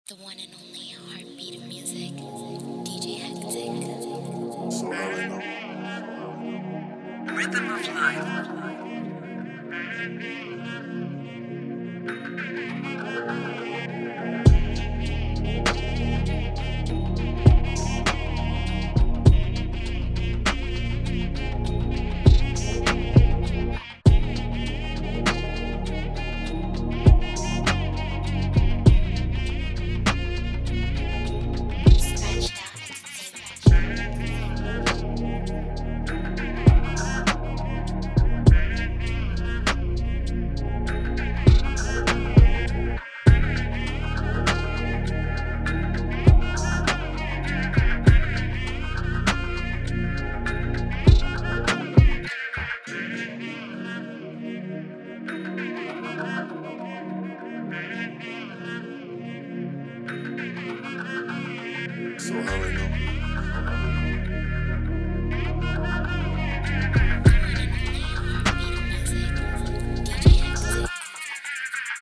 The one and only heartbeat of music, DJ Hectic. Rhythm of life. Scratch Down Entertainment. So I already know.